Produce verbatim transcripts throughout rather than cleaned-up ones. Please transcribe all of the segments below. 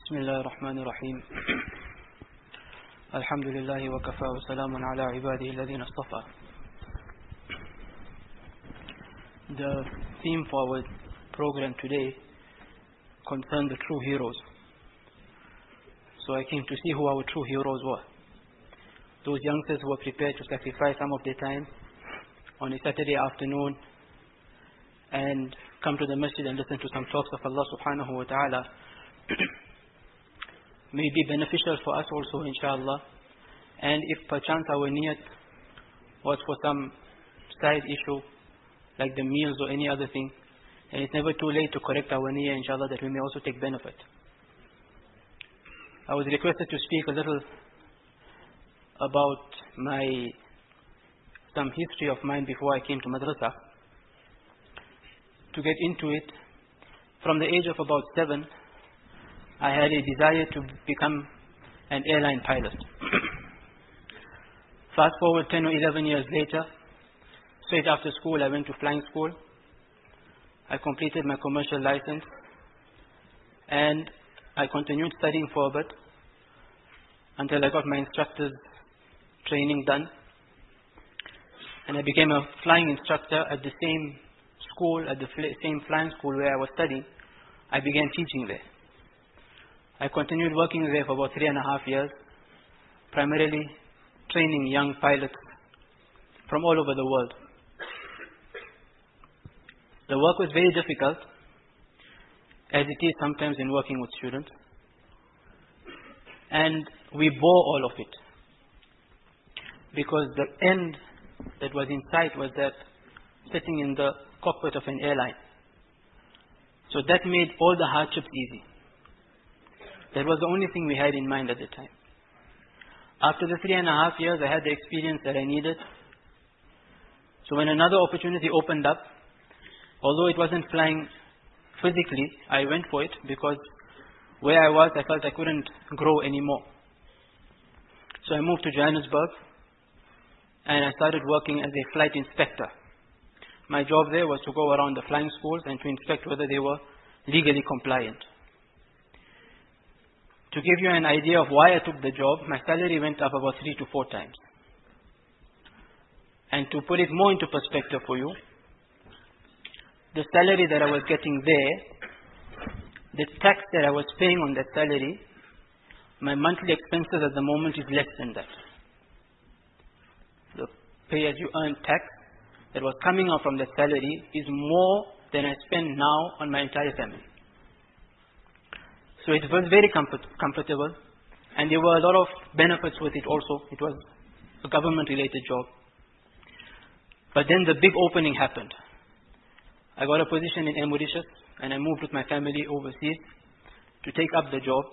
بسم الله الرحمن الرحيم الحمد لله وكفى وسلام على عباده الذين اصطفى. The theme for our program today concerns the true heroes. So I came to see who our true heroes were. Those youngsters who were prepared to sacrifice some of their time on a Saturday afternoon and come to the masjid and listen to some talks of Allah subhanahu wa ta'ala may be beneficial for us also, inshallah. And if perchance our niyat was for some side issue like the meals or any other thing, and it's never too late to correct our niyyah, inshallah, that we may also take benefit. I was requested to speak a little about my some history of mine before I came to madrasa. To get into it, from the age of about seven, I had a desire to become an airline pilot. Fast forward ten or eleven years later, straight after school I went to flying school. I completed my commercial license and I continued studying for a bit until I got my instructor's training done. And I became a flying instructor at the same school, at the same flying school where I was studying. I began teaching there. I continued working there for about three and a half years, primarily training young pilots from all over the world. The work was very difficult, as it is sometimes in working with students. And we bore all of it, because the end that was in sight was that sitting in the cockpit of an airline. So that made all the hardships easy. That was the only thing we had in mind at the time. After the three and a half years, I had the experience that I needed. So when another opportunity opened up, although it wasn't flying physically, I went for it because where I was, I felt I couldn't grow anymore. So I moved to Johannesburg and I started working as a flight inspector. My job there was to go around the flying schools and to inspect whether they were legally compliant. To give you an idea of why I took the job, my salary went up about three to four times. And to put it more into perspective for you, the salary that I was getting there, the tax that I was paying on that salary, my monthly expenses at the moment is less than that. The pay-as-you-earn tax that was coming out from that salary is more than I spend now on my entire family. So it was very comfort, comfortable, and there were a lot of benefits with it also. It was a government-related job. But then the big opening happened. I got a position in Mauritius, and I moved with my family overseas to take up the job.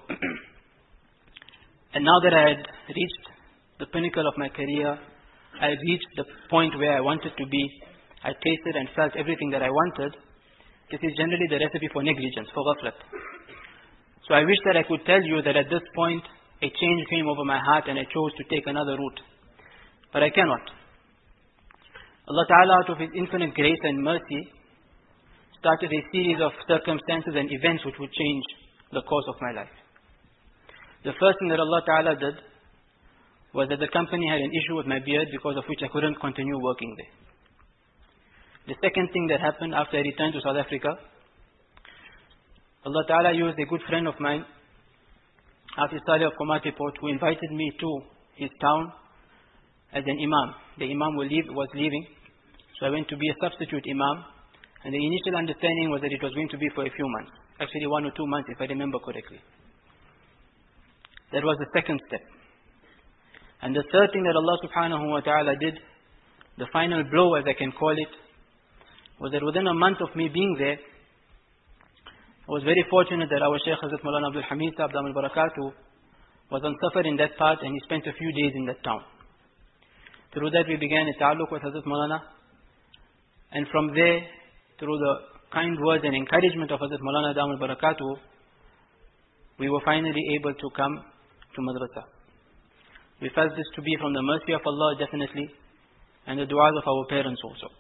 And now that I had reached the pinnacle of my career, I had reached the point where I wanted to be, I tasted and felt everything that I wanted. This is generally the recipe for negligence, for ghaflat. So I wish that I could tell you that at this point a change came over my heart and I chose to take another route. But I cannot. Allah Ta'ala, out of His infinite grace and mercy, started a series of circumstances and events which would change the course of my life. The first thing that Allah Ta'ala did was that the company had an issue with my beard, because of which I couldn't continue working there. The second thing that happened after I returned to South Africa, Allah Ta'ala used a good friend of mine, Hafiz Saleh of Komati Port, who invited me to his town as an imam. The imam was leaving, so I went to be a substitute imam. And the initial understanding was that it was going to be for a few months. Actually one or two months, if I remember correctly. That was the second step. And the third thing that Allah subhanahu wa ta'ala did, the final blow as I can call it, was that within a month of me being there, I was very fortunate that our Shaykh Hazrat Maulana Abdul Hamid Sahib Damul Barakatuh was on safar in that part, and he spent a few days in that town. Through that we began a ta'alluq with Hazrat Maulana, and from there, through the kind words and encouragement of Hazrat Maulana Damul Barakatuh, we were finally able to come to madrasa. We felt this to be from the mercy of Allah, definitely, and the du'as of our parents also.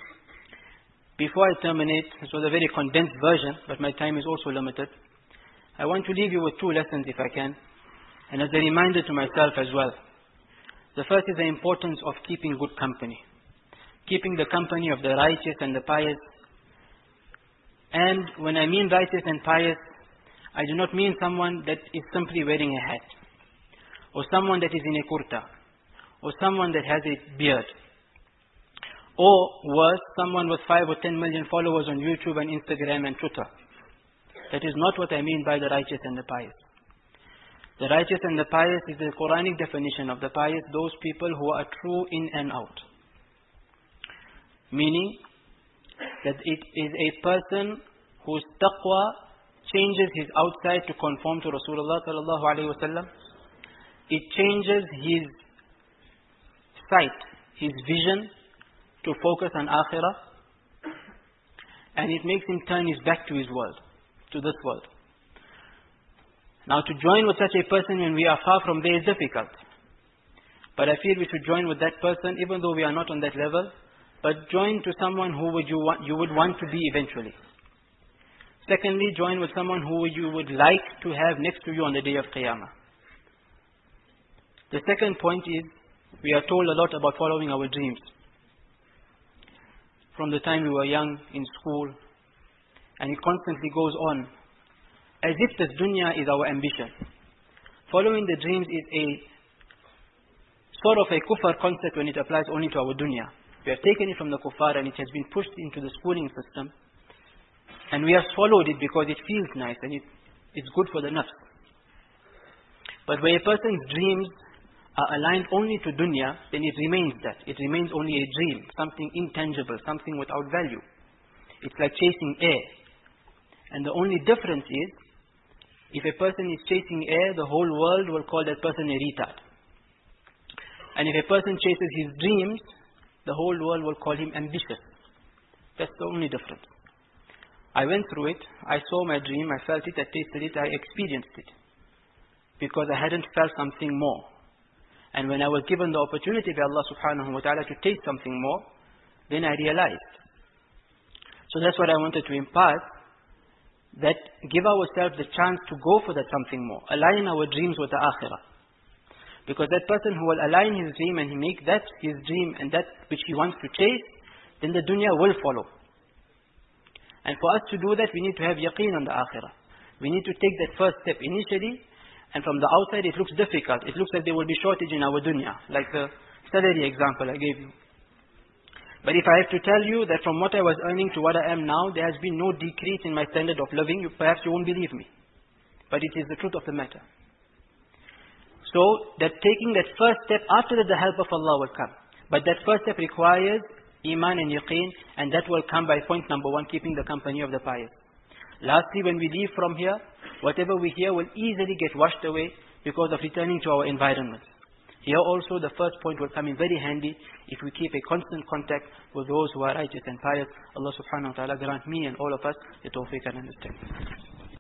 Before I terminate, this was a very condensed version, but my time is also limited. I want to leave you with two lessons if I can, and as a reminder to myself as well. The first is the importance of keeping good company. Keeping the company of the righteous and the pious. And when I mean righteous and pious, I do not mean someone that is simply wearing a hat, or someone that is in a kurta, or someone that has a beard, or worse, someone with five or ten million followers on YouTube and Instagram and Twitter. That is not what I mean by the righteous and the pious. The righteous and the pious is the Quranic definition of the pious, those people who are true in and out. Meaning that it is a person whose taqwa changes his outside to conform to Rasulullah sallallahu alaihi wasallam. It changes his sight, his vision to focus on akhirah, and it makes him turn his back to his world, to this world. Now to join with such a person when we are far from there is difficult. But I feel we should join with that person even though we are not on that level, but join to someone who would you, want, you would want to be eventually. Secondly, join with someone who you would like to have next to you on the day of Qiyamah. The second point is, we are told a lot about following our dreams. From the time we were young, in school, and it constantly goes on, as if this dunya is our ambition. Following the dreams is a sort of a kuffar concept when it applies only to our dunya. We have taken it from the kuffar and it has been pushed into the schooling system, and we have swallowed it because it feels nice and it, it's good for the nafs. But where a person's dreams are aligned only to dunya, then it remains that. It remains only a dream, something intangible, something without value. It's like chasing air. And the only difference is, if a person is chasing air, the whole world will call that person a retard. And if a person chases his dreams, the whole world will call him ambitious. That's the only difference. I went through it, I saw my dream, I felt it, I tasted it, I experienced it. Because I hadn't felt something more. And when I was given the opportunity by Allah subhanahu wa ta'ala to taste something more, then I realized. So that's what I wanted to impart, that give ourselves the chance to go for that something more. Align our dreams with the akhirah. Because that person who will align his dream and he make that his dream and that which he wants to chase, then the dunya will follow. And for us to do that, we need to have yaqeen on the akhirah. We need to take that first step initially. And from the outside it looks difficult. It looks like there will be shortage in our dunya. Like the salary example I gave you. But if I have to tell you that from what I was earning to what I am now, there has been no decrease in my standard of living, you, perhaps you won't believe me. But it is the truth of the matter. So, that taking that first step, after that the help of Allah will come. But that first step requires iman and yaqeen, and that will come by point number one, keeping the company of the pious. Lastly, when we leave from here, whatever we hear will easily get washed away because of returning to our environment. Here also the first point will come in very handy if we keep a constant contact with those who are righteous and pious. Allah subhanahu wa ta'ala grant me and all of us the tawfiq and understanding.